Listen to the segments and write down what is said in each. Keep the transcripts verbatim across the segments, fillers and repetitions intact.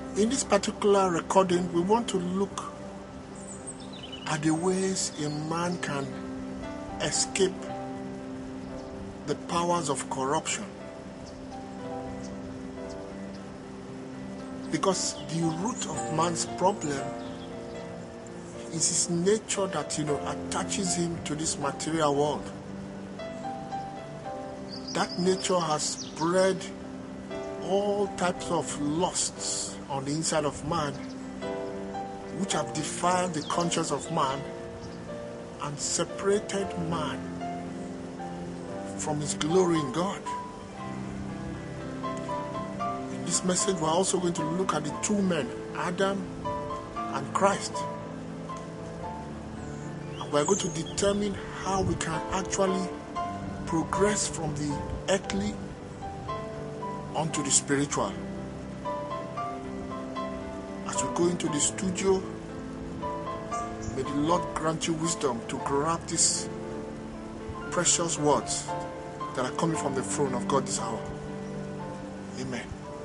In this particular recording, we want to look at the ways a man can escape the powers of corruption. Because the root of man's problem is his nature that, you know, attaches him to this material world. That nature has bred all types of lusts on the inside of man, which have defiled the conscience of man and separated man from his glory in God. In this message, we're also going to look at the two men, Adam and Christ. And we're going to determine how we can actually progress from the earthly onto the spiritual. As we go into the studio, may the Lord grant you wisdom to grab these precious words that are coming from the throne of God this hour. Amen.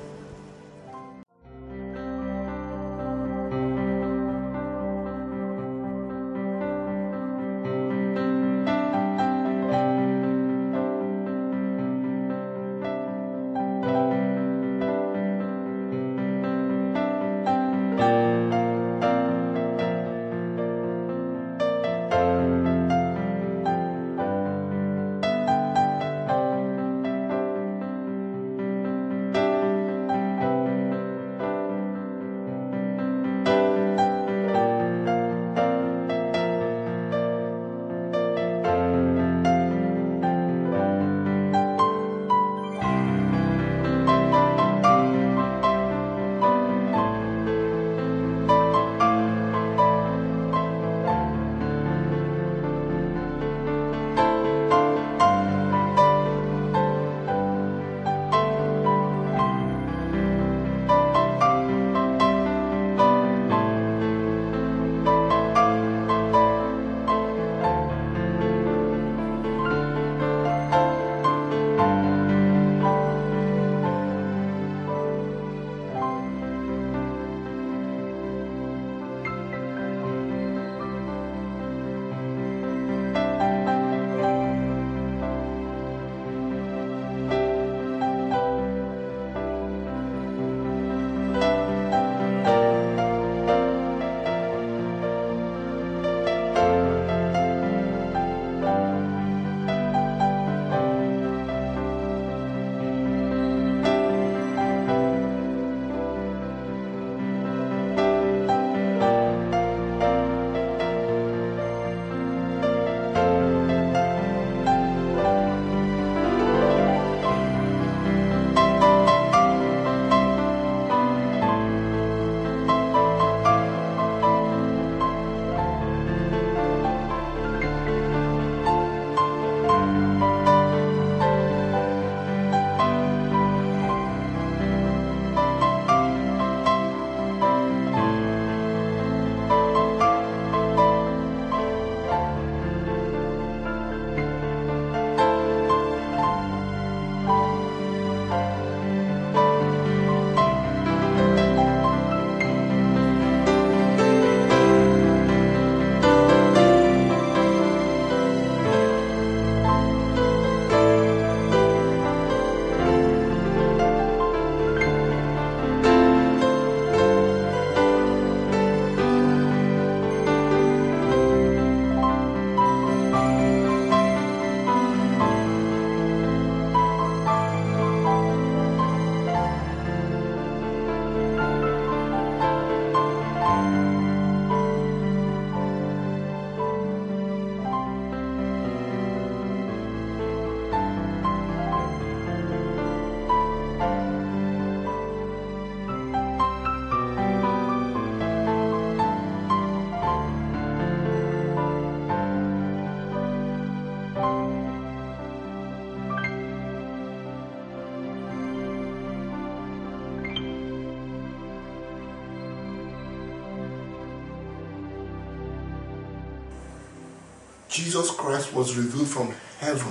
Jesus Christ was revealed from heaven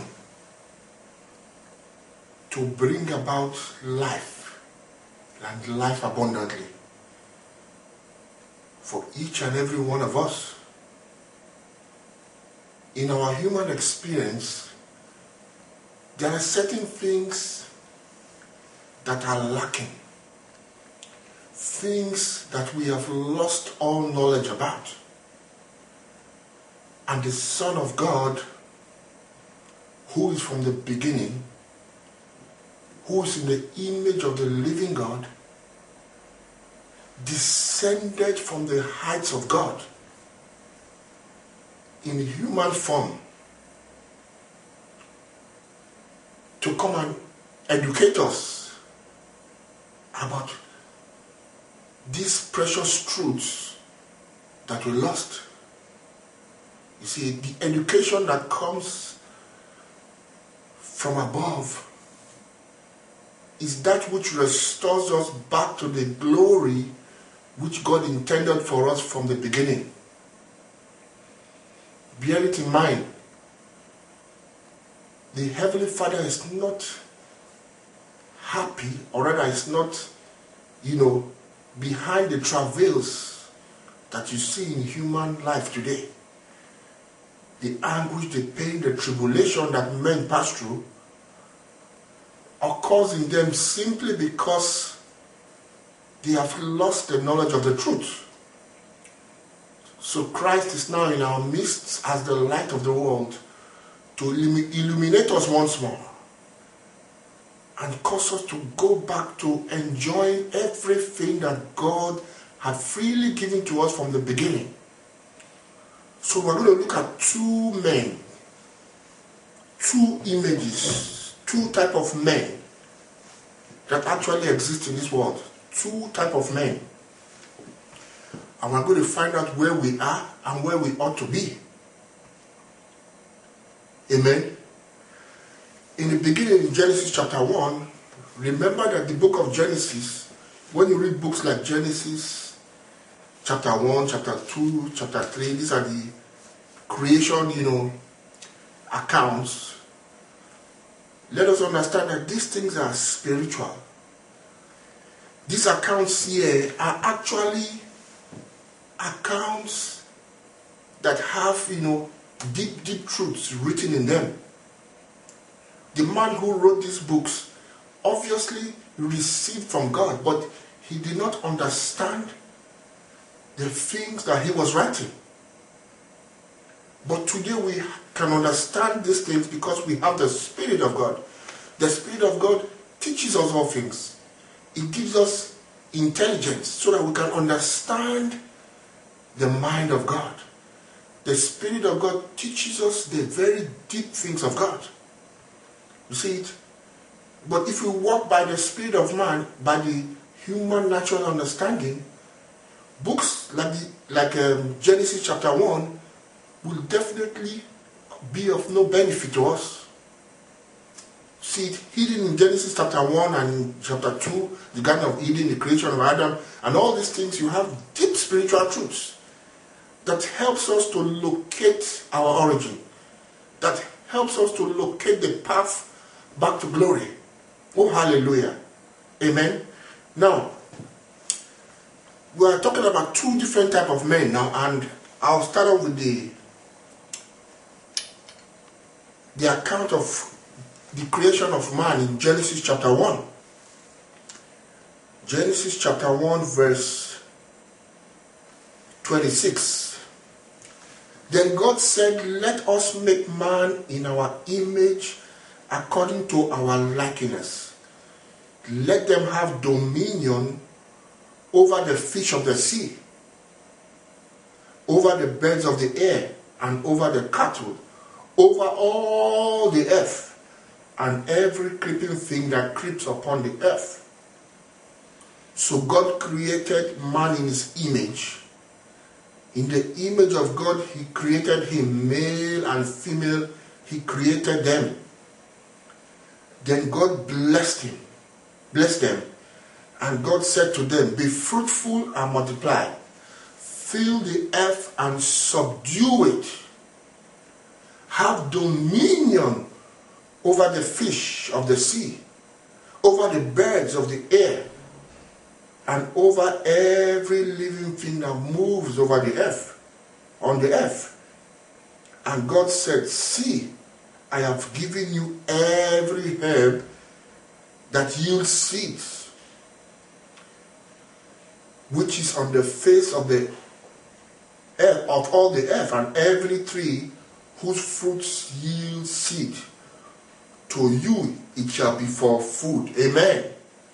to bring about life and life abundantly. for each and every one of us. In our human experience, there are certain things that are lacking, things that we have lost all knowledge about. And the Son of God, who is from the beginning, who is in the image of the living God, descended from the heights of God in human form to come and educate us about these precious truths that we lost. You see, the education that comes from above is that which restores us back to the glory which God intended for us from the beginning. Bear it in mind, the Heavenly Father is not happy, or rather is not, you know, behind the travails that you see in human life today. The anguish, the pain, the tribulation that men pass through occurs in them simply because they have lost the knowledge of the truth. So Christ is now in our midst as the light of the world to illuminate us once more and cause us to go back to enjoying everything that God had freely given to us from the beginning. So we're going to look at two men, two images, two type of men that actually exist in this world. Two type of men. And we're going to find out where we are and where we ought to be. Amen. In the beginning, in Genesis chapter one, remember that the book of Genesis, when you read books like Genesis chapter one, chapter two, chapter three, these are the creation, you know, accounts. Let us understand that these things are spiritual. These accounts here are actually accounts that have, you know, deep, deep truths written in them. The man who wrote these books obviously received from God, but he did not understand the things that he was writing. But today we can understand these things because we have the Spirit of God. The Spirit of God teaches us all things. It gives us intelligence so that we can understand the mind of God. The Spirit of God teaches us the very deep things of God. You see it? But if we walk by the Spirit of man, by the human natural understanding, books like, the, like um, Genesis chapter one will definitely be of no benefit to us. See it hidden in Genesis chapter one and in chapter two, the Garden of Eden, the creation of Adam, and all these things. You have deep spiritual truths that helps us to locate our origin, that helps us to locate the path back to glory. Oh, hallelujah. Amen. Now, we are talking about two different types of men now, and I'll start off with the, the account of the creation of man in Genesis chapter one. Genesis chapter one verse twenty-six. Then God said, let us make man in our image according to our likeness. Let them have dominion over the fish of the sea, over the birds of the air, and over the cattle, over all the earth, and every creeping thing that creeps upon the earth. So God created man in his image. In the image of God, he created him, male and female, he created them. Then God blessed him, blessed them, and God said to them, be fruitful and multiply, fill the earth and subdue it, have dominion over the fish of the sea, over the birds of the air, and over every living thing that moves over the earth, on the earth. And God said, see, I have given you every herb that yields seeds, which is on the face of the earth, of all the earth, and every tree whose fruits yield seed. To you it shall be for food. Amen.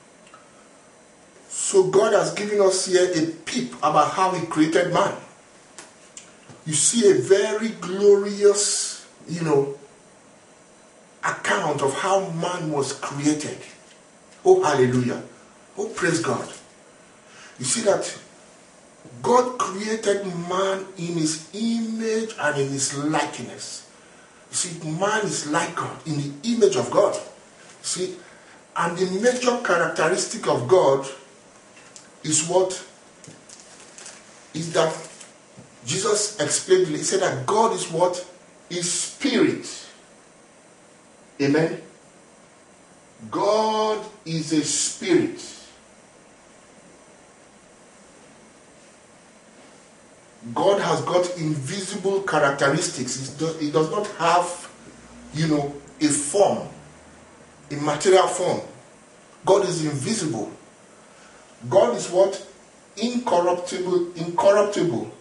So God has given us here a peep about how he created man. You see a very glorious, you know, account of how man was created. Oh, hallelujah. Oh, praise God. You see that God created man in his image and in his likeness. You see, man is like God, in the image of God. You see, and the major characteristic of God is what? Is that Jesus explained, he said that God is what? Is spirit. Amen. God is a spirit. God has got invisible characteristics. He does not have, you know, a form, a material form. God is invisible. God is what? Incorruptible, incorruptible.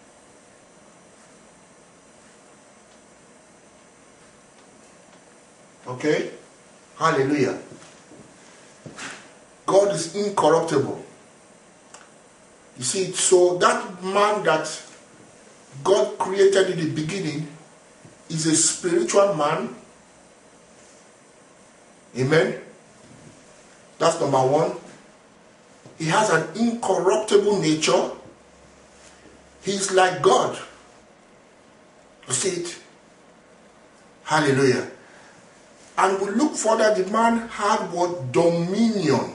Okay? Hallelujah. God is incorruptible. You see, so that man that God created in the beginning is a spiritual man. Amen. That's number one. He has an incorruptible nature. He's like God. You see it? Hallelujah. And we look further, the man had what? Dominion.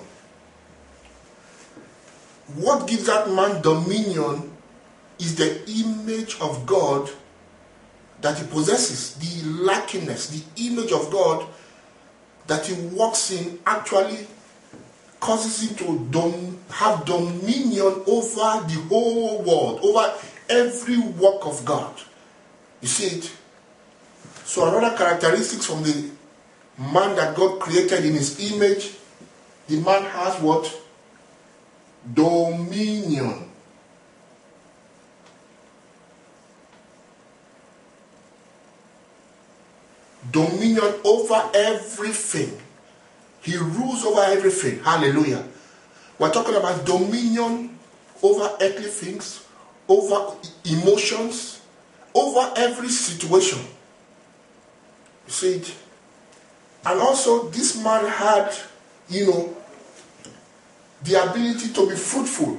What gives that man dominion is the image of God that he possesses, the likeness, the image of God that he walks in actually causes him to dom- have dominion over the whole world, over every work of God. You see it? So another characteristics from the man that God created in his image, the man has what? Dominion. Dominion over everything. He rules over everything. Hallelujah. We're talking about dominion over earthly things, over emotions, over every situation. You see it? And also, this man had, you know, the ability to be fruitful.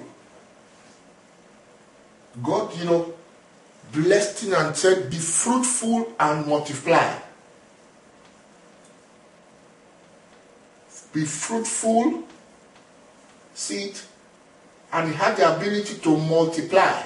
God, you know, blessed him and said, be fruitful and multiply. Be fruitful, see it, and he had the ability to multiply.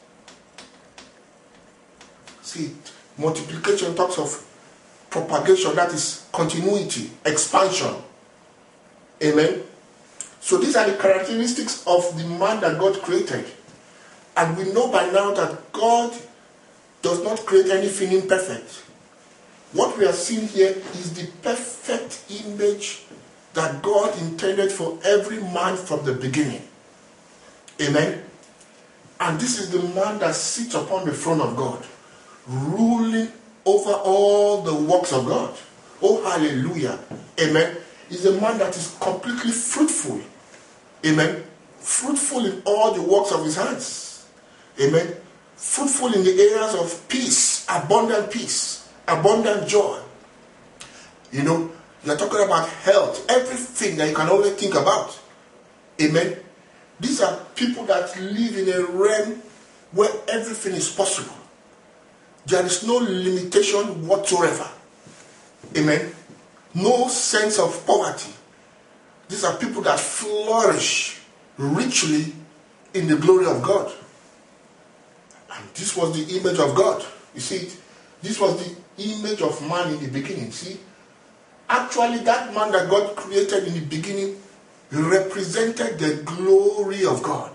See it, multiplication talks of propagation, that is continuity, expansion. Amen. So these are the characteristics of the man that God created. And we know by now that God does not create anything imperfect. What we are seeing here is the perfect image that God intended for every man from the beginning. Amen. And this is the man that sits upon the throne of God, ruling over all the works of God. Oh, hallelujah. Amen. He's a man that is completely fruitful. Amen. Fruitful in all the works of his hands. Amen. Fruitful in the areas of peace, abundant peace, abundant joy. You know, you're talking about health, everything that you can only think about. Amen. These are people that live in a realm where everything is possible. There is no limitation whatsoever. Amen. No sense of poverty. These are people that flourish richly in the glory of God. And this was the image of God. You see it? This was the image of man in the beginning. See? Actually, that man that God created in the beginning represented the glory of God.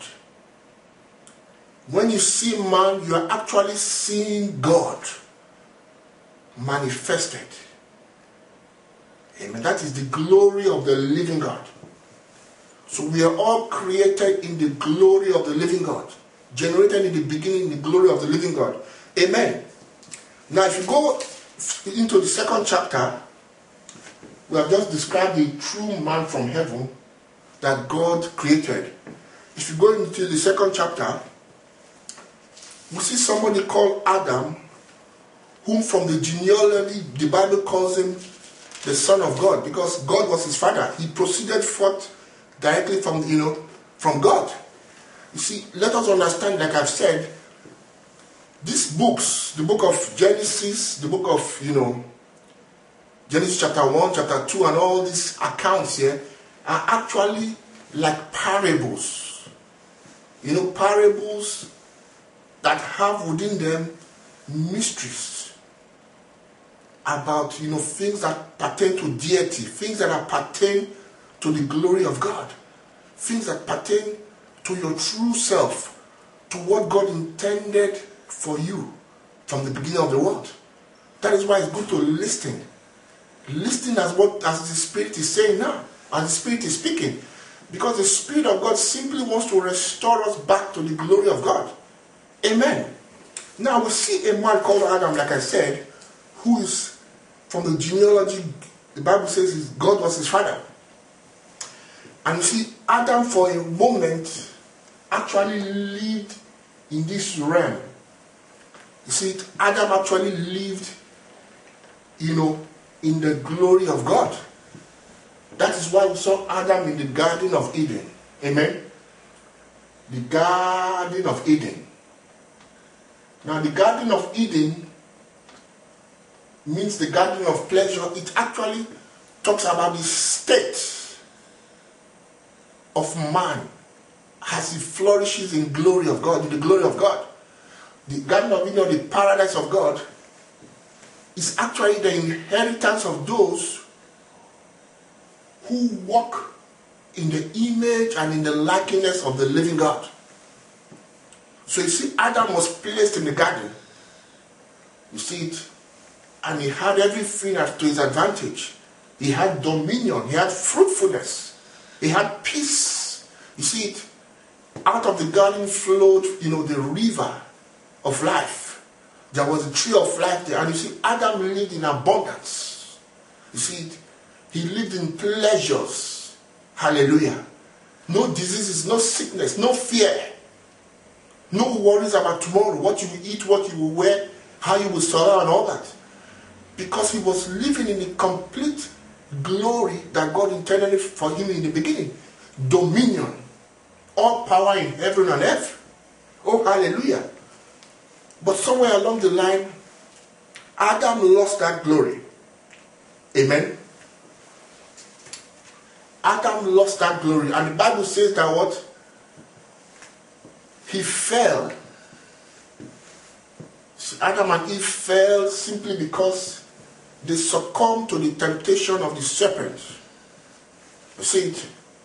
When you see man, you are actually seeing God manifested. Amen. That is the glory of the living God. So we are all created in the glory of the living God. Generated in the beginning in the glory of the living God. Amen. Now if you go into the second chapter, we have just described the true man from heaven that God created. If you go into the second chapter, we see somebody called Adam, whom from the genealogy, the Bible calls him the son of God, because God was his father. He proceeded forth directly from, you know, from God. You see, let us understand, like I've said, these books, the book of Genesis, the book of, you know, Genesis chapter one, chapter two, and all these accounts here are actually like parables. You know, parables that have within them mysteries about, you know, things that pertain to deity, things that are pertain to the glory of God, things that pertain to your true self, to what God intended for you from the beginning of the world. That is why it's good to listen. Listen as what as the Spirit is saying now, as the Spirit is speaking. Because the Spirit of God simply wants to restore us back to the glory of God. Amen. Now we see a man called Adam, like I said, who is from the genealogy, the Bible says his, God was his father. And you see, Adam for a moment actually lived in this realm. You see, Adam actually lived, you know, in the glory of God. That is why we saw Adam in the Garden of Eden. Amen. The Garden of Eden. Now, the Garden of Eden means the garden of pleasure. It actually talks about the state of man as he flourishes in glory of God, in the glory of God. The Garden of Eden, the paradise of God, is actually the inheritance of those who walk in the image and in the likeness of the living God. So you see, Adam was placed in the garden. You see it? And he had everything to his advantage. He had dominion. He had fruitfulness. He had peace. You see it? Out of the garden flowed, you know, the river of life. There was a tree of life there. And you see, Adam lived in abundance. You see it? He lived in pleasures. Hallelujah. No diseases, no sickness, no fear. No worries about tomorrow, what you will eat, what you will wear, how you will survive and all that. Because he was living in the complete glory that God intended for him in the beginning. Dominion. All power in heaven and earth. Oh, hallelujah. But somewhere along the line, Adam lost that glory. Amen. Adam lost that glory. And the Bible says that what? He fell. Adam and Eve fell simply because they succumbed to the temptation of the serpent. You see it?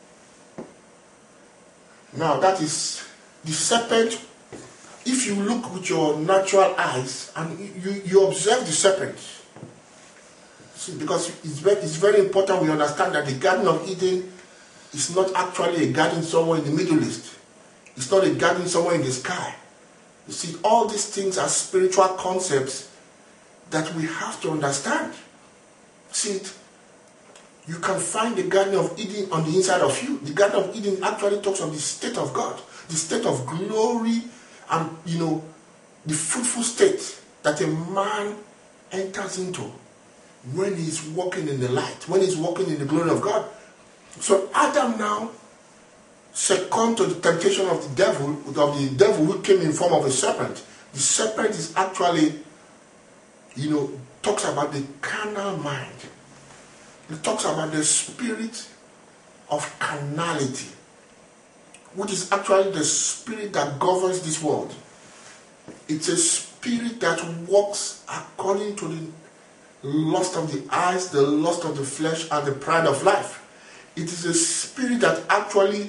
Now that is the serpent. If you look with your natural eyes and you, you observe the serpent, see, because it's very, it's very important we understand that the Garden of Eden is not actually a garden somewhere in the Middle East. It's not a garden somewhere in the sky. You see, all these things are spiritual concepts that we have to understand. See it? You can find the Garden of Eden on the inside of you. The Garden of Eden actually talks of the state of God, the state of glory, and, you know, the fruitful state that a man enters into when he's walking in the light, when he's walking in the glory of God. So Adam now succumbed to the temptation of the devil, of the devil who came in form of a serpent. The serpent is actually, you know, talks about the carnal mind. It talks about the spirit of carnality, which is actually the spirit that governs this world. It's a spirit that walks according to the lust of the eyes, the lust of the flesh, and the pride of life. it is a spirit that actually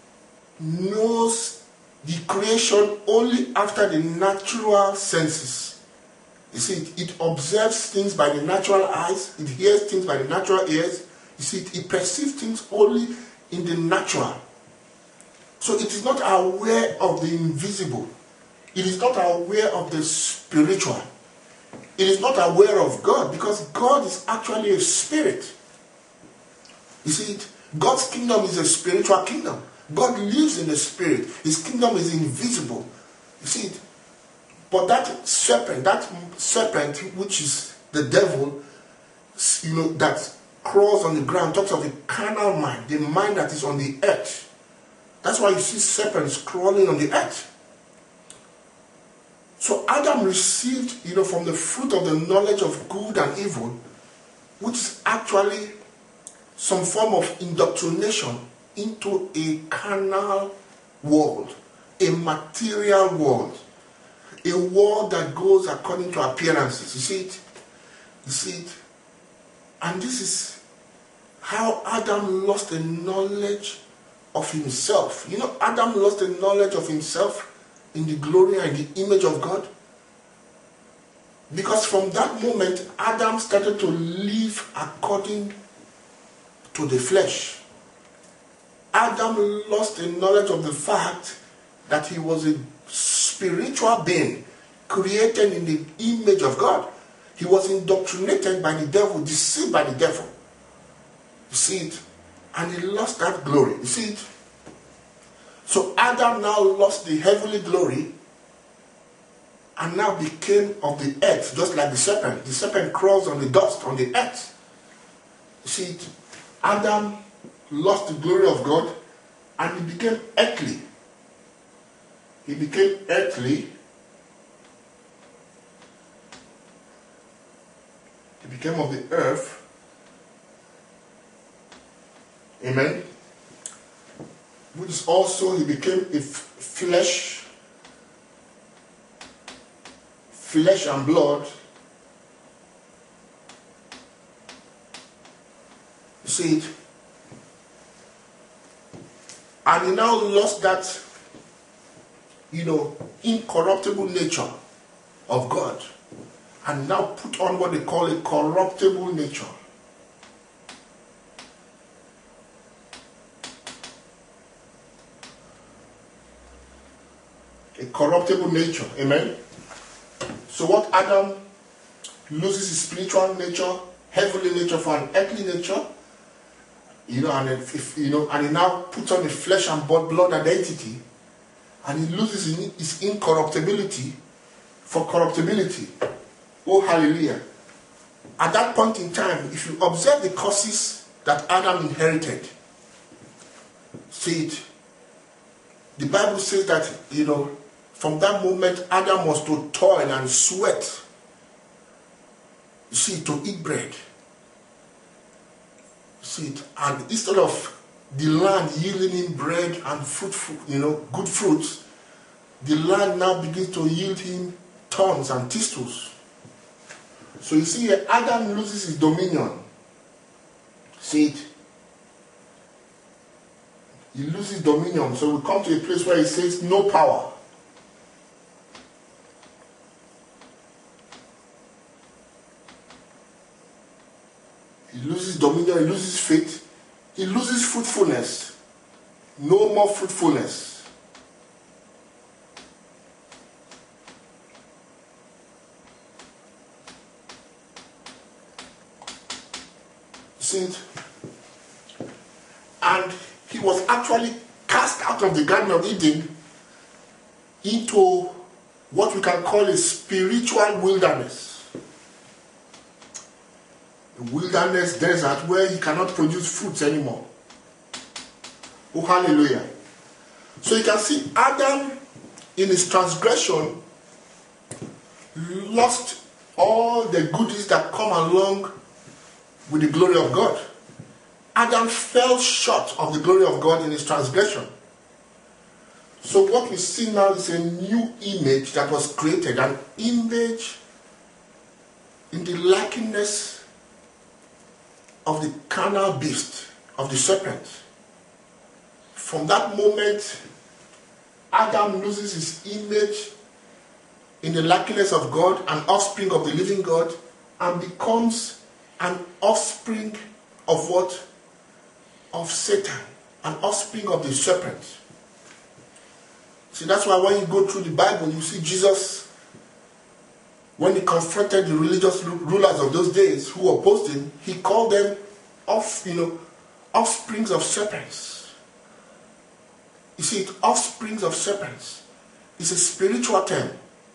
knows the creation only after the natural senses. You see, it, it observes things by the natural eyes, it hears things by the natural ears. You see, it, it perceives things only in the natural. So it is not aware of the invisible. It is not aware of the spiritual. It is not aware of God, because God is actually a spirit. You see, it, God's kingdom is a spiritual kingdom. God lives in the spirit. His kingdom is invisible. You see it. But that serpent, that serpent, which is the devil, you know, that crawls on the ground, talks of the carnal mind, the mind that is on the earth. That's why you see serpents crawling on the earth. So Adam received, you know, from the fruit of the knowledge of good and evil, which is actually some form of indoctrination into a carnal world, a material world, a world that goes according to appearances. You see it? You see it? And this is how Adam lost the knowledge of himself. You know, Adam lost the knowledge of himself in the glory and the image of God. Because from that moment, Adam started to live according to the flesh. Adam lost the knowledge of the fact that he was a spiritual being created in the image of God. He was indoctrinated by the devil, deceived by the devil. You see it? And he lost that glory. You see it? So Adam now lost the heavenly glory and now became of the earth, just like the serpent. The serpent crawls on the dust, on the earth. You see it? Adam lost the glory of God and he became earthly. He became earthly. He became of the earth. Amen. Which is also, he became a f- flesh, flesh and blood. You see it? And he now lost that, you know, incorruptible nature of God, and now put on what they call a corruptible nature. A corruptible nature. Amen. So what Adam loses his spiritual nature, heavenly nature for an earthly nature, you know, and if, you know, and he now puts on a flesh and blood, blood identity, and he loses his incorruptibility for corruptibility. Oh, hallelujah. At that point in time, if you observe the curses that Adam inherited, see it. The Bible says that, you know, from that moment, Adam was to toil and sweat. You see, to eat bread. You see it. And instead of the land yielding him bread and fruit, you know, good fruits, the land now begins to yield him thorns and thistles. So you see here, Adam loses his dominion. See it. He loses dominion. So we come to a place where he says no power. He loses dominion, he loses faith, he loses fruitfulness. No more fruitfulness. See it? And he was actually cast out of the Garden of Eden into what we can call a spiritual wilderness. Wilderness desert where he cannot produce fruits anymore. Oh, hallelujah. So you can see Adam in his transgression lost all the goodies that come along with the glory of God. Adam fell short of the glory of God in his transgression. So what we see now is a new image that was created, an image in the likeness of the carnal beast, of the serpent. From that moment, Adam loses his image in the likeness of God, an offspring of the living God, and becomes an offspring of what? Of Satan, an offspring of the serpent. See, that's why when you go through the Bible, you see Jesus, when he confronted the religious rulers of those days who opposed him, he called them off, you know, offsprings of serpents. You see, offsprings of serpents. It's a spiritual term.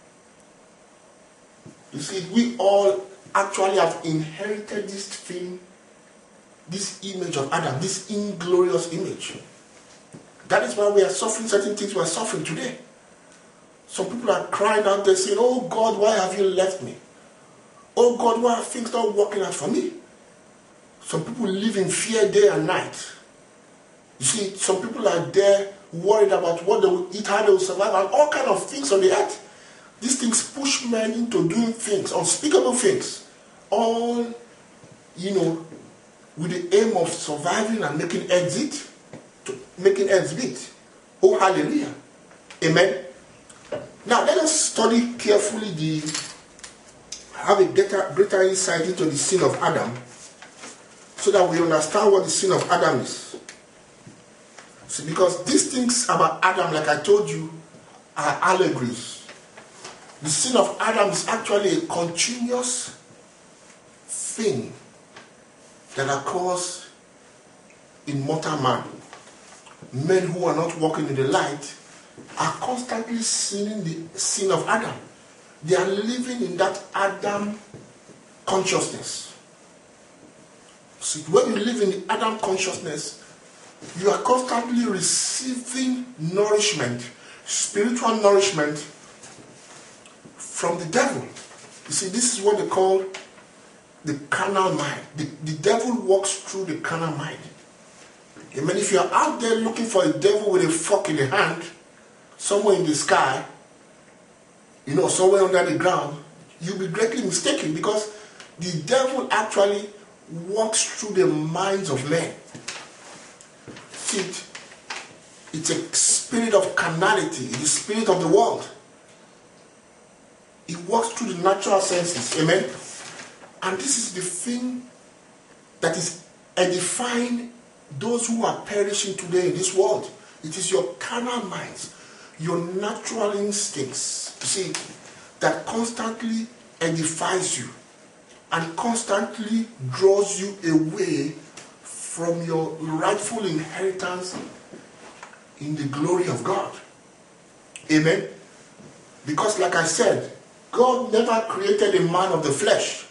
You see, we all actually have inherited this thing, this image of Adam, this inglorious image. That is why we are suffering certain things we are suffering today. Some people are crying out there saying, oh God, why have you left me? Oh God, why are things not working out for me? Some people live in fear day and night. You see, some people are there worried about what they will eat, how they will survive, and all kinds of things on the earth. These things push men into doing things, unspeakable things, all, you know, with the aim of surviving and making ends meet, to making ends meet. Oh, hallelujah. Amen. Now, let us study carefully the, have a greater, greater insight into the sin of Adam, so that we understand what the sin of Adam is. See, because these things about Adam, like I told you, are allegories. The sin of Adam is actually a continuous thing that occurs in mortal man. Men who are not walking in the light are constantly sinning the sin of Adam. They are living in that Adam consciousness. See, when you live in the Adam consciousness, you are constantly receiving nourishment, spiritual nourishment from the devil. You see, this is what they call the carnal mind. The, the devil walks through the carnal mind. I mean, if you are out there looking for a devil with a fork in the hand, somewhere in the sky, you know, somewhere under the ground, you'll be greatly mistaken, because the devil actually walks through the minds of men. See, it's a spirit of carnality, the spirit of the world. It walks through the natural senses. Amen. And this is the thing that is edifying those who are perishing today in this world. It is your carnal minds, your natural instincts, you see, that constantly edifies you and constantly draws you away from your rightful inheritance in the glory of God. Amen. Because like I said, God never created a man of the flesh.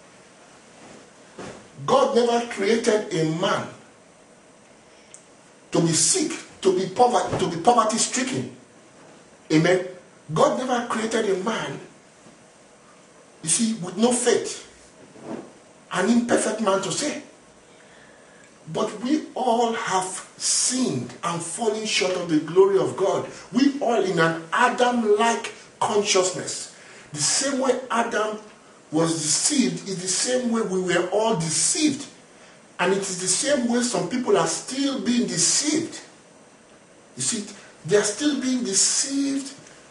God never created a man to be sick, to be poverty, to be poverty stricken. Amen. God never created a man, you see, with no faith. An imperfect man to say. But we all have sinned and fallen short of the glory of God. We all in an Adam-like consciousness. The same way Adam was deceived is the same way we were all deceived. And it is the same way some people are still being deceived. You see, they are still being deceived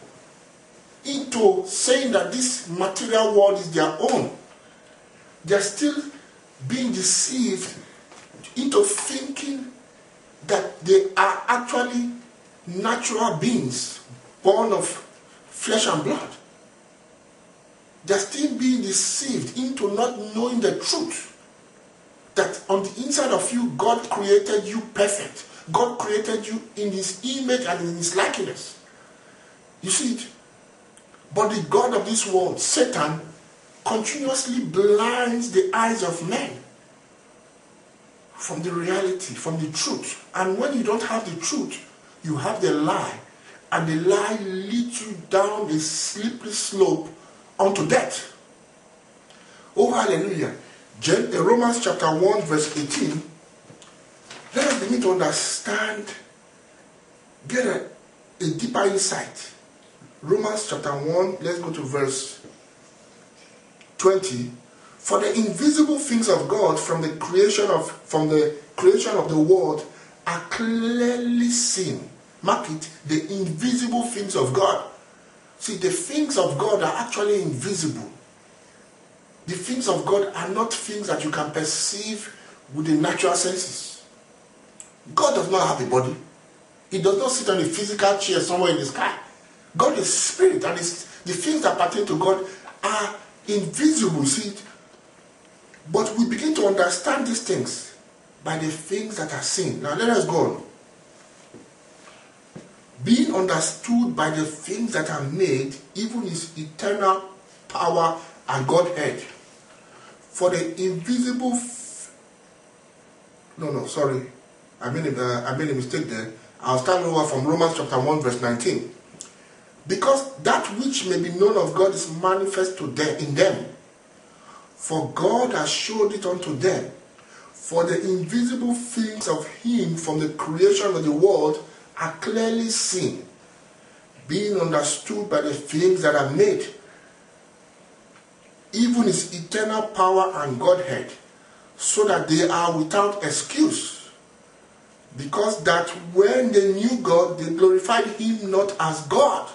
into saying that this material world is their own. They are still being deceived into thinking that they are actually natural beings born of flesh and blood. They are still being deceived into not knowing the truth. That on the inside of you, God created you perfect. God created you in His image and in His likeness. You see it? But the God of this world, Satan, continuously blinds the eyes of men from the reality, from the truth. And when you don't have the truth, you have the lie. And the lie leads you down a slippery slope unto death. Oh, hallelujah. Romans chapter one verse eighteen. Let us begin to understand, get a, a deeper insight. Romans chapter one, let's go to verse twenty. For the invisible things of God from the creation of from the creation of the world are clearly seen. Mark it, the invisible things of God. See, the things of God are actually invisible. The things of God are not things that you can perceive with the natural senses. God does not have a body. He does not sit on a physical chair somewhere in the sky. God is spirit, and it's, the things that pertain to God are invisible. See, but we begin to understand these things by the things that are seen. Now let us go on. Being understood by the things that are made, even his eternal power and Godhead. For the invisible... F- no, no, sorry. I made, a, uh, I made a mistake there. I'll start over from Romans chapter one verse nineteen. Because that which may be known of God is manifest to them, in them. For God has showed it unto them. For the invisible things of him from the creation of the world are clearly seen, being understood by the things that are made, even his eternal power and Godhead, so that they are without excuse. Because that when they knew God, they glorified him not as God,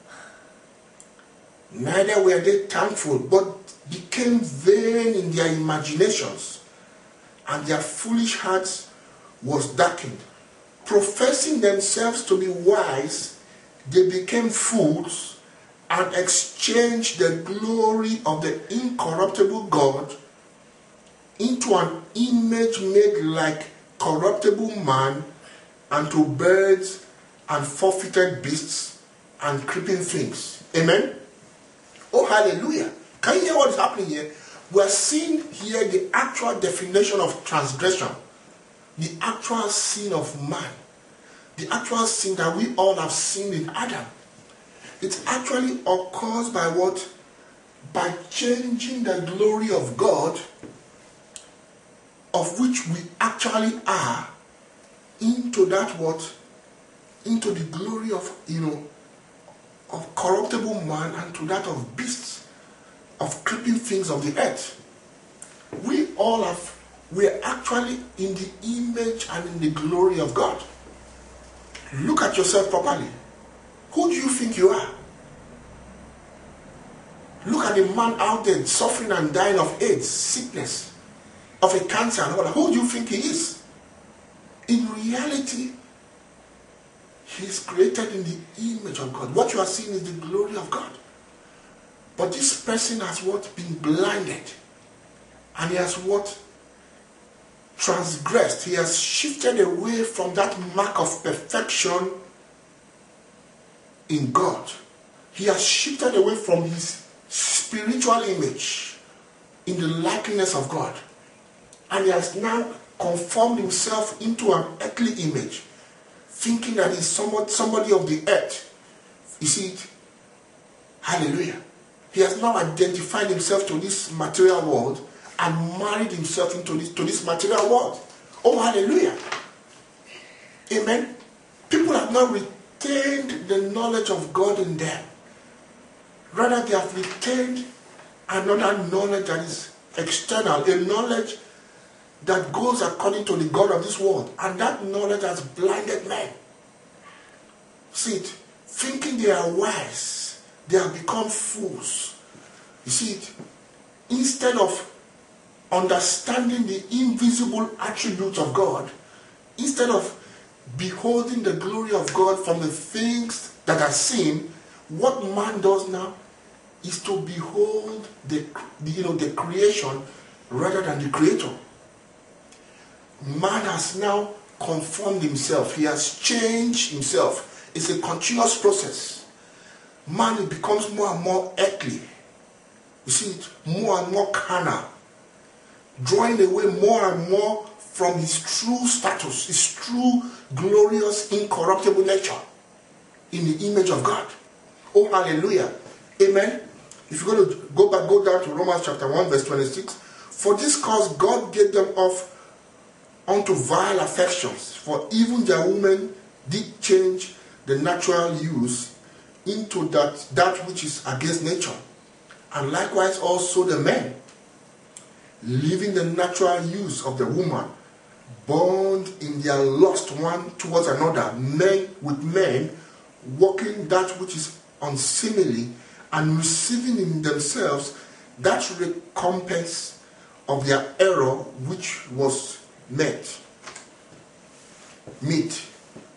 neither were they thankful, but became vain in their imaginations, and their foolish hearts was darkened. Professing themselves to be wise, they became fools, and exchanged the glory of the incorruptible God into an image made like corruptible man, and to birds and forfeited beasts and creeping things. Amen? Oh, hallelujah. Can you hear what is happening here? We are seeing here the actual definition of transgression. The actual sin of man. The actual sin that we all have seen in Adam. It actually occurs by what? By changing the glory of God, of which we actually are, into that what? Into the glory of, you know, of corruptible man, and to that of beasts, of creeping things of the earth. We all have, we are actually in the image and in the glory of God. Look at yourself properly. Who do you think you are? Look at the man out there suffering and dying of AIDS, sickness, of a cancer and all that. Who do you think he is? In reality, he is created in the image of God. What you are seeing is the glory of God. But this person has what? Been blinded. And he has what? Transgressed. He has shifted away from that mark of perfection in God. He has shifted away from his spiritual image in the likeness of God. And he has now conformed himself into an earthly image, thinking that he's somewhat, somebody of the earth. You see it? Hallelujah. He has now identified himself to this material world and married himself into this, to this material world. Oh, hallelujah. Amen. People have not retained the knowledge of God in them. Rather, they have retained another knowledge that is external, a knowledge that goes according to the God of this world. And that knowledge has blinded men. See it? Thinking they are wise, they have become fools. You see it? Instead of understanding the invisible attributes of God, instead of beholding the glory of God from the things that are seen, what man does now is to behold the, the, you know, the creation rather than the creator. Man has now conformed himself. He has changed himself. It's a continuous process. Man becomes more and more earthly. You see it? More and more carnal. Drawing away more and more from his true status, his true, glorious, incorruptible nature in the image of God. Oh, hallelujah. Amen. If you're going to go back, go down to Romans chapter one, verse twenty-six. For this cause God gave them off unto vile affections, for even their women did change the natural use into that, that which is against nature. And likewise also the men. leaving the natural use of the woman, bound in their lust one towards another, men with men, working that which is unseemly, and receiving in themselves that recompense of their error which was met. Meet.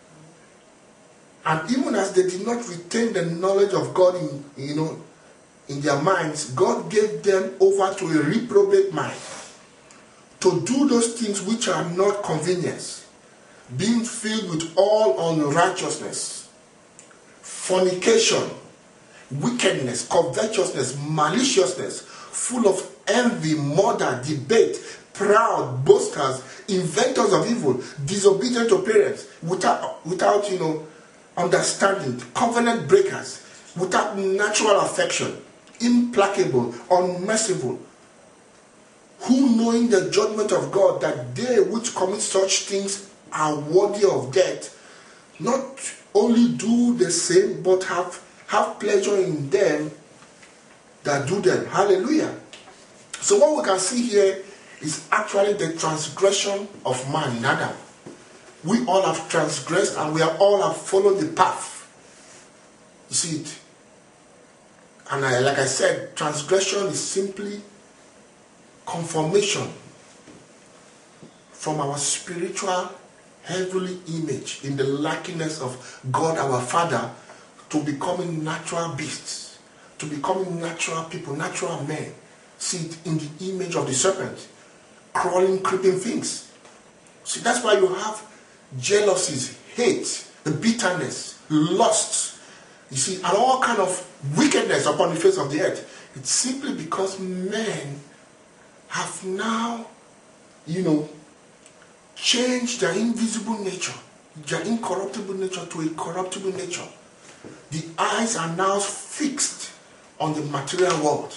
And even as they did not retain the knowledge of God in, you know, in their minds, God gave them over to a reprobate mind, to do those things which are not convenience, being filled with all unrighteousness, fornication, wickedness, covetousness, maliciousness, full of envy, murder, debate, proud, boasters, inventors of evil, disobedient to parents, without, without you know, understanding, covenant breakers, without natural affection, implacable, unmerciful, who knowing the judgment of God, that they which commit such things are worthy of death, not only do the same, but have, have pleasure in them that do them. Hallelujah. So what we can see here is actually the transgression of man in Adam. We all have transgressed and we have all have followed the path. You see it? And I, like I said, transgression is simply conformation from our spiritual heavenly image in the likeness of God our Father to becoming natural beasts, to becoming natural people, natural men. See it in the image of the serpent, crawling, creeping things. See, that's why you have jealousies, hate, bitterness, lust, you see, and all kind of wickedness upon the face of the earth. It's simply because men have now, you know, changed their invisible nature, their incorruptible nature to a corruptible nature. The eyes are now fixed on the material world.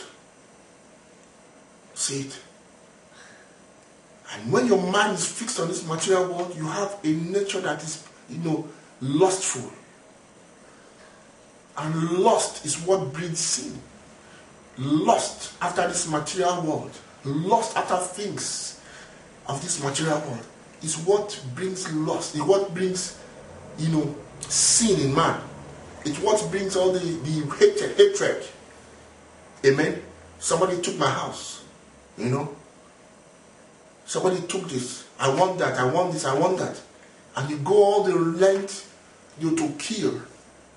See it? And when your mind is fixed on this material world, you have a nature that is, you know, lustful. And lust is what breeds sin. Lust after this material world, lust after things of this material world is what brings lust. It's what brings, you know, sin in man. It's what brings all the, the hatred, hatred. Amen. Somebody took my house, you know. Somebody took this. I want that. I want this. I want that. And you go all the length you to kill. You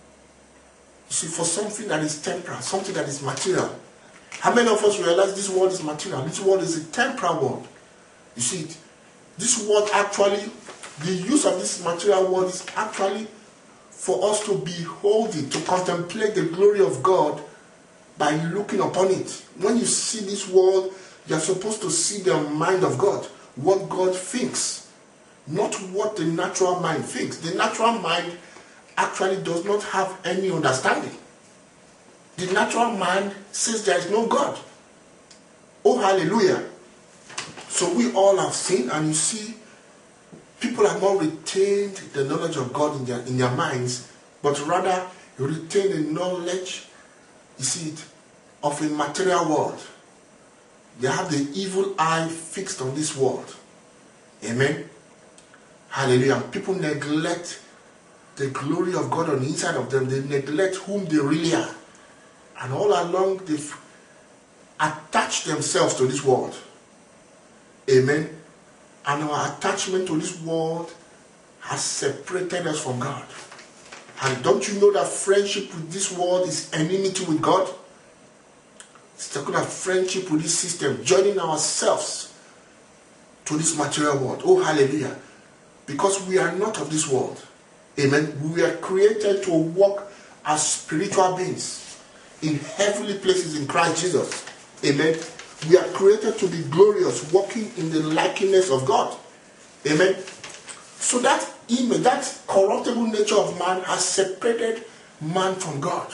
see, for something that is temporal, something that is material. How many of us realize this world is material? This world is a temporal world. You see it? This world actually, the use of this material world is actually for us to behold it, to contemplate the glory of God by looking upon it. When you see this world, you are supposed to see the mind of God, what God thinks, not what the natural mind thinks. The natural mind actually does not have any understanding. The natural mind says there is no God. Oh, hallelujah. So we all have sinned, and you see, people have not retained the knowledge of God in their, in their minds, but rather retain the knowledge, you see it, of a material world. They have the evil eye fixed on this world. Amen. Hallelujah. And people neglect the glory of God on the inside of them. They neglect whom they really are. And all along they've attached themselves to this world. Amen. And our attachment to this world has separated us from God. And don't you know that friendship with this world is enmity with God? It's talking about friendship with this system, joining ourselves to this material world. Oh, hallelujah. Because we are not of this world. Amen. We are created to walk as spiritual beings in heavenly places in Christ Jesus. Amen. We are created to be glorious, walking in the likeness of God. Amen. So that image, that corruptible nature of man has separated man from God.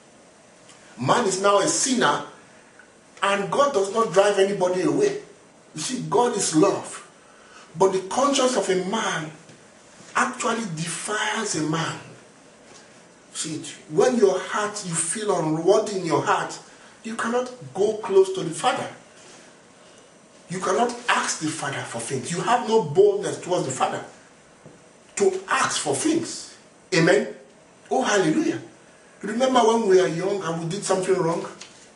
Man is now a sinner, and God does not drive anybody away. You see, God is love. But the conscience of a man actually defiles a man. See, when your heart, you feel unworthy in your heart, you cannot go close to the Father. You cannot ask the Father for things. You have no boldness towards the Father to ask for things. Amen? Oh, hallelujah. Remember when we were young and we did something wrong?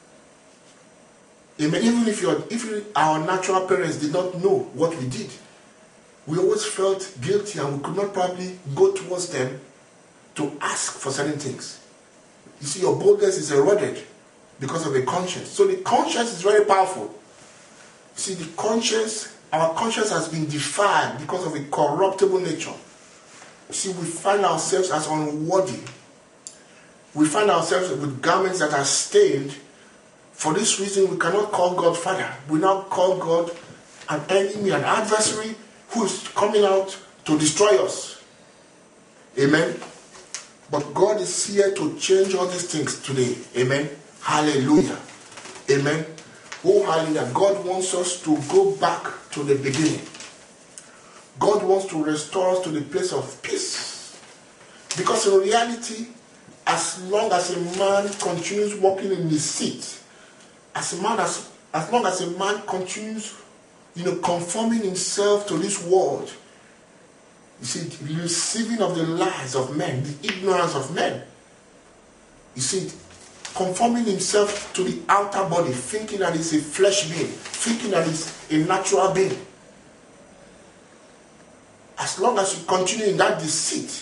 Amen. Even if, you're, if our natural parents did not know what we did, we always felt guilty and we could not probably go towards them to ask for certain things. You see, your boldness is eroded because of a conscience. So the conscience is very powerful. You see, the conscience, our conscience has been defiled because of a corruptible nature. You see, we find ourselves as unworthy. We find ourselves with garments that are stained. For this reason, we cannot call God Father. We now call God an enemy, an adversary who is coming out to destroy us. Amen. But God is here to change all these things today. Amen. Hallelujah. Amen. Oh, hallelujah. God wants us to go back to the beginning. God wants to restore us to the place of peace. Because in reality, as long as a man continues walking in his seat, as a man, as, as long as a man continues, you know, conforming himself to this world, you see, receiving of the lies of men, the ignorance of men, you see, conforming himself to the outer body, thinking that it's a flesh being, thinking that it's a natural being. As long as you continue in that deceit,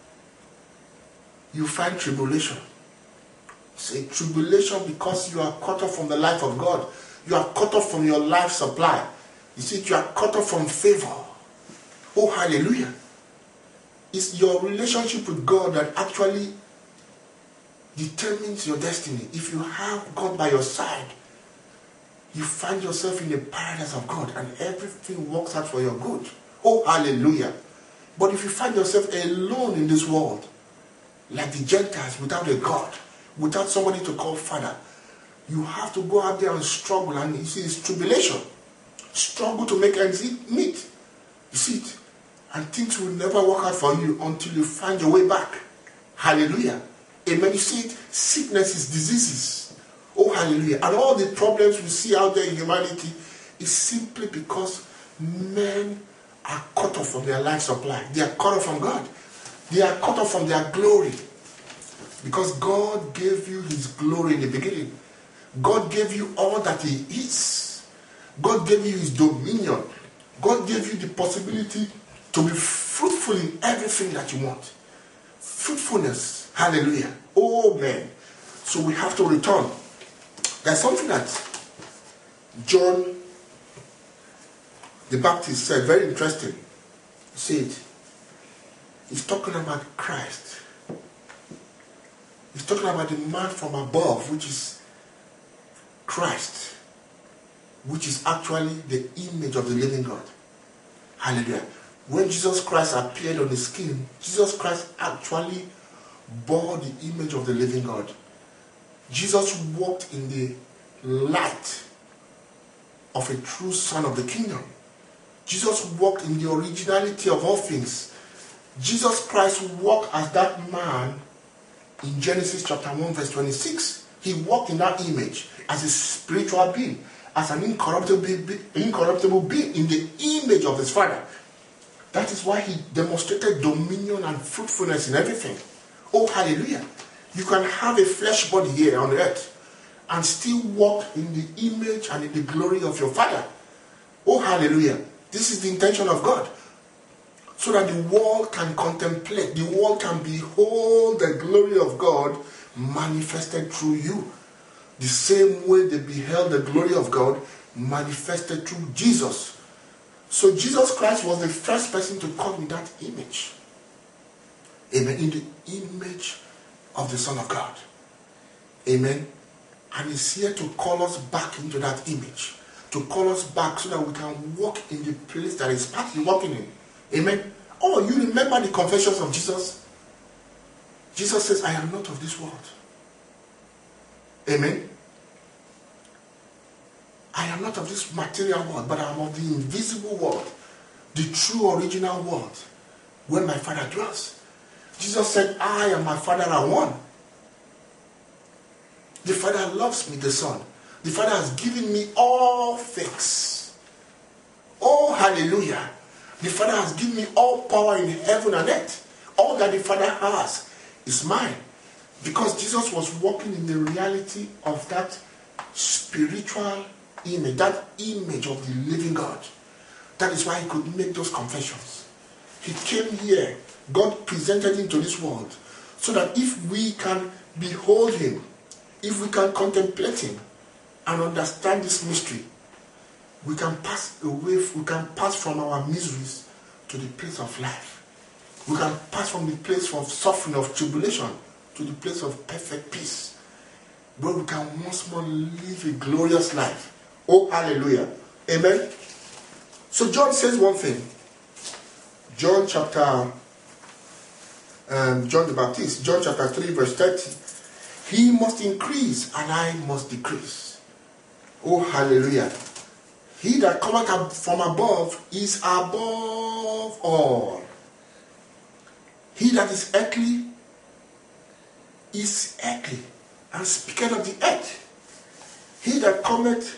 you find tribulation. Say tribulation because you are cut off from the life of God. You are cut off from your life supply. You see, you are cut off from favor. Oh, hallelujah. It's your relationship with God that actually determines your destiny. If you have God by your side, you find yourself in the paradise of God and everything works out for your good. Oh, hallelujah. But if you find yourself alone in this world, like the Gentiles, without a God, without somebody to call Father, you have to go out there and struggle. And you see, it's tribulation. Struggle to make ends meet. You see it. And things will never work out for you until you find your way back. Hallelujah. Amen. You see it. Sickness is diseases. Oh, hallelujah. And all the problems we see out there in humanity is simply because men are cut off from their life supply. They are cut off from God. They are cut off from their glory. Because God gave you his glory in the beginning. God gave you all that he is. God gave you his dominion. God gave you the possibility to be fruitful in everything that you want. Fruitfulness. Hallelujah. Oh, man. So we have to return. There's something that John the Baptist said, very interesting. He said, he's talking about Christ. He's talking about the man from above, which is Christ, which is actually the image of the living God. Hallelujah. When Jesus Christ appeared on the scene, Jesus Christ actually bore the image of the living God. Jesus walked in the light of a true son of the kingdom. Jesus walked in the originality of all things. Jesus Christ walked as that man in Genesis chapter one verse twenty-six. He walked in that image as a spiritual being, as an incorruptible being, incorruptible being in the image of his Father. That is why he demonstrated dominion and fruitfulness in everything. Oh, hallelujah. You can have a flesh body here on earth and still walk in the image and in the glory of your Father. Oh, hallelujah. This is the intention of God. So that the world can contemplate, the world can behold the glory of God manifested through you. The same way they beheld the glory of God manifested through Jesus. So Jesus Christ was the first person to come in that image. Amen. In the image of the Son of God. Amen. And he's here to call us back into that image. To call us back so that we can walk in the place that is partly walking in. Amen. Oh, you remember the confessions of Jesus? Jesus says, I am not of this world. Amen. I am not of this material world, but I am of the invisible world. The true original world where my Father dwells. Jesus said, I and my Father are one. The Father loves me, the Son. The Father has given me all things. Oh, hallelujah. The Father has given me all power in heaven and earth. All that the Father has is mine. Because Jesus was walking in the reality of that spiritual image, that image of the living God. That is why he could make those confessions. He came here. God presented him to this world so that if we can behold him, if we can contemplate him and understand this mystery, we can pass away, we can pass from our miseries to the place of life. We can pass from the place of suffering, of tribulation, to the place of perfect peace, where we can once more live a glorious life. Oh, hallelujah. Amen. So John says one thing. John chapter, um, John the Baptist, John chapter three, verse thirty. He must increase and I must decrease. Oh, hallelujah. He that cometh up from above is above all. He that is earthly is earthly, and speaketh of the earth. He that cometh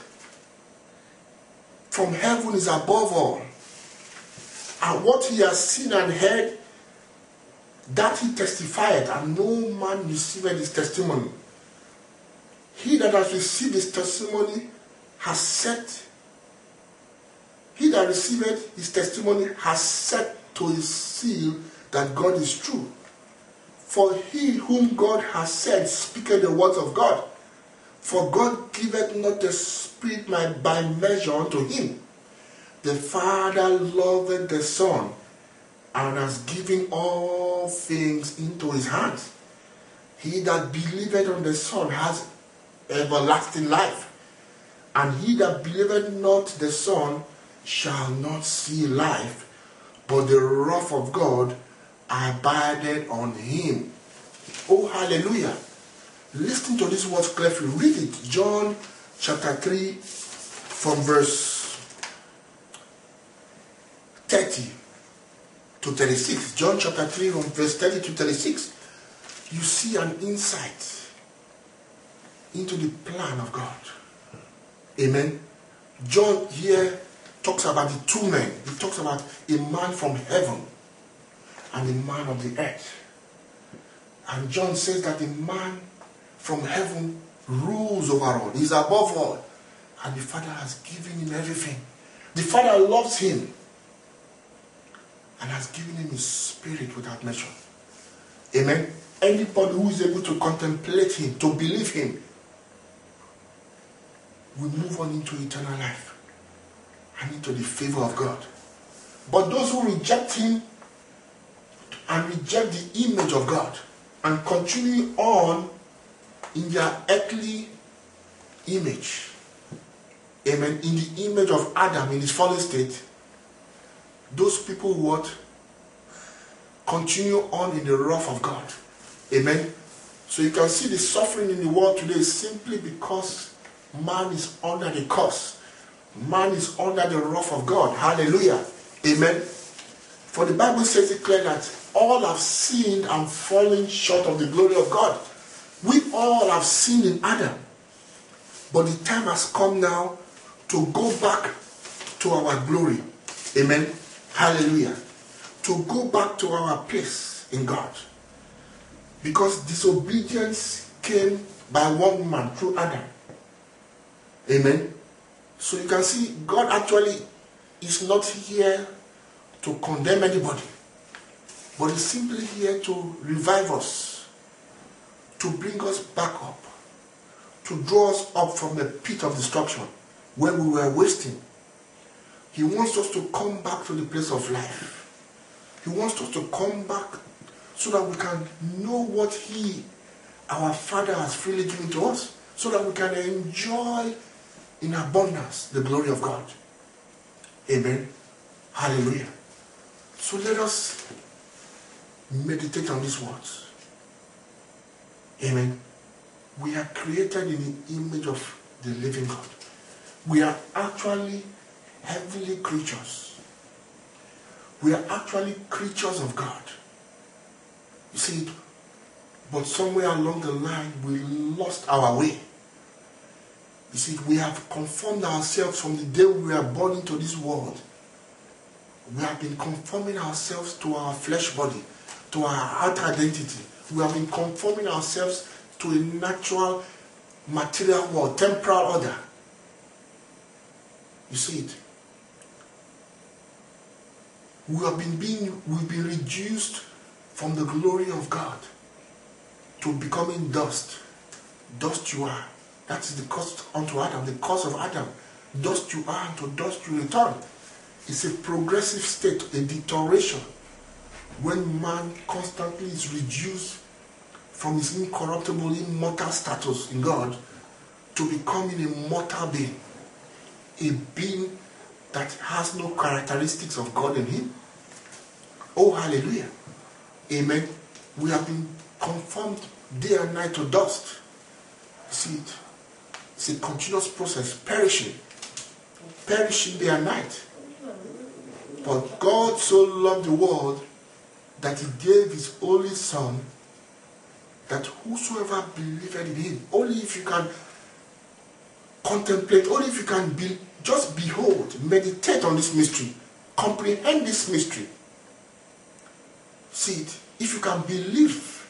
from heaven is above all. And what he has seen and heard, that he testifieth, and no man received his testimony. He that has received his testimony has set, he that received his testimony has set to his seal that God is true. For he whom God has sent speaketh the words of God. For God giveth not the Spirit by measure unto him. The Father loveth the Son, and has given all things into his hands. He that believeth on the Son has everlasting life. And he that believeth not the Son shall not see life, but the wrath of God abided on him. Oh, hallelujah. Listen to these words carefully. Read it. John chapter three from verse thirty to thirty-six. John chapter three from verse thirty to thirty-six. You see an insight into the plan of God. Amen. John here talks about the two men. He talks about a man from heaven and a man of the earth. And John says that the man from heaven rules over all. He's above all. And the Father has given him everything. The Father loves him and has given him his Spirit without measure. Amen. Anybody who is able to contemplate him, to believe him, will move on into eternal life and into the favor of God. But those who reject him and reject the image of God and continue on in their earthly image, amen, in the image of Adam in his fallen state, those people would continue on in the wrath of God. Amen. So you can see the suffering in the world today is simply because man is under the curse. Man is under the wrath of God. Hallelujah. Amen. For the Bible says it clear that all have sinned and fallen short of the glory of God. We all have sinned in Adam. But the time has come now to go back to our glory. Amen. Hallelujah. To go back to our place in God. Because disobedience came by one man through Adam. Amen. So you can see God actually is not here to condemn anybody, but is simply here to revive us, to bring us back up, to draw us up from the pit of destruction where we were wasting. He wants us to come back to the place of life. He wants us to come back so that we can know what He, our Father, has freely given to us, so that we can enjoy in abundance the glory of God. Amen. Hallelujah. So let us meditate on these words. Amen. We are created in the image of the living God. We are actually heavenly creatures. We are actually creatures of God. You see, but somewhere along the line we lost our way. You see, we have conformed ourselves from the day we were born into this world We have been conforming ourselves to our flesh body, to our outer identity. We have been conforming ourselves to a natural, material world, temporal order. You see it? We have been being, we've been reduced from the glory of God to becoming dust. Dust you are. That is the cost unto Adam, the cause of Adam. Dust you are, and to dust you return. It's a progressive state, a deterioration, when man constantly is reduced from his incorruptible, immortal status in God to becoming a mortal being, a being that has no characteristics of God in him. Oh, hallelujah. Amen. We have been conformed day and night to dust. See it? It's a continuous process, perishing. Perishing day and night. But God so loved the world that he gave his only Son, that whosoever believeth in him, only if you can contemplate, only if you can be, just behold, meditate on this mystery, comprehend this mystery. See it. If you can believe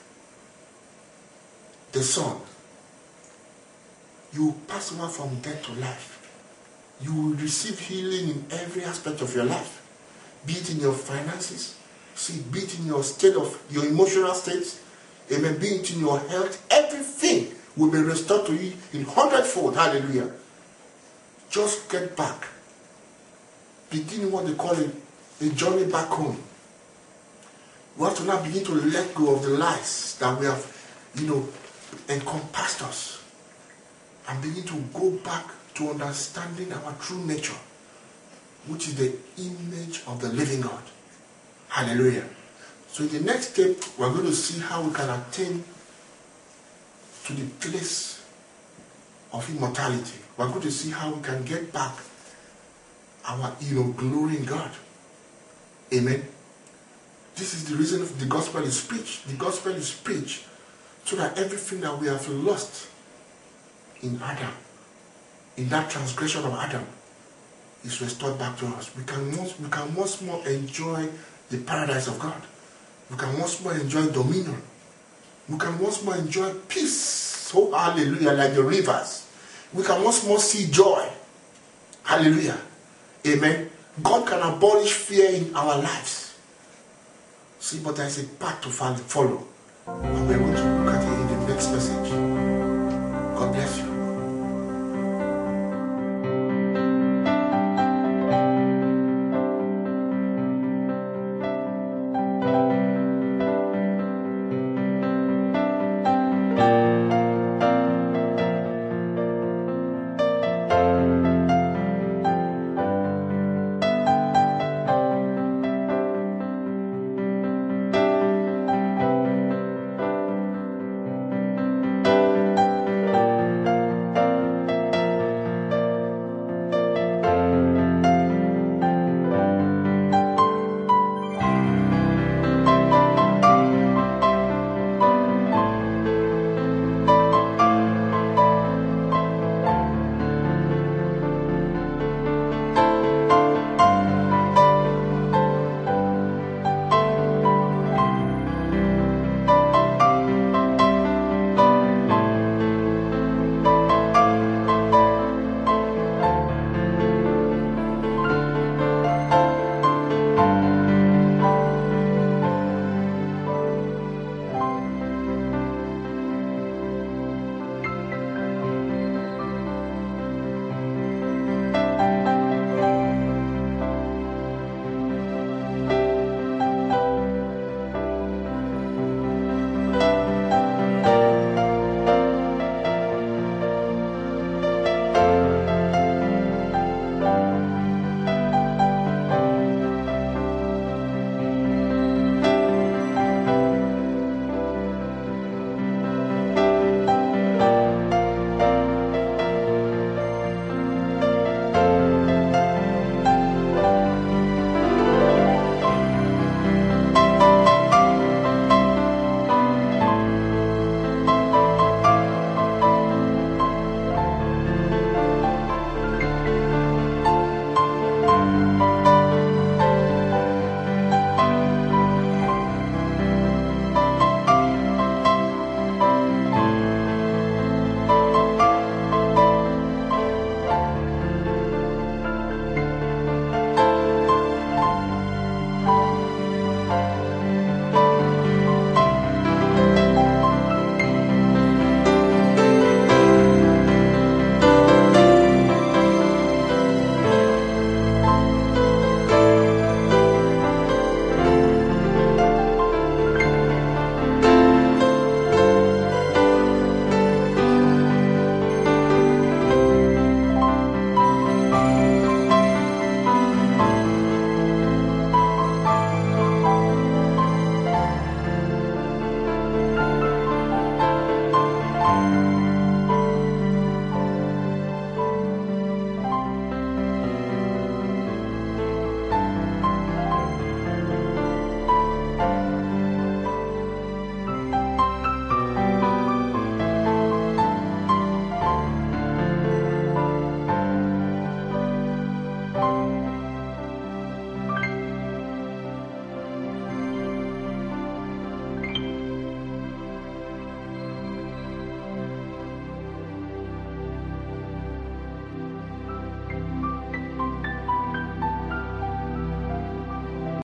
the Son, you will pass over from death to life. You will receive healing in every aspect of your life. Be it in your finances, see, be it in your state of your emotional states, amen, be it in your health, everything will be restored to you in hundredfold. Hallelujah. Just get back. Begin what they call it, a journey back home. We have to now begin to let go of the lies that we have, you know, encompassed us, and begin to go back to understanding our true nature, which is the image of the living God. Hallelujah. So in the next step, we're going to see how we can attain to the place of immortality. We're going to see how we can get back our, you know, glory in God. Amen. This is the reason the gospel is preached. The gospel is preached so that everything that we have lost in Adam, in that transgression of Adam, is restored back to us. We can once, we can once more enjoy the paradise of God. We can once more enjoy dominion. We can once more enjoy peace. Oh, hallelujah, like the rivers. We can once more see joy. Hallelujah. Amen. God can abolish fear in our lives. See, but there is a path to follow. And we're going to look at it in the next message.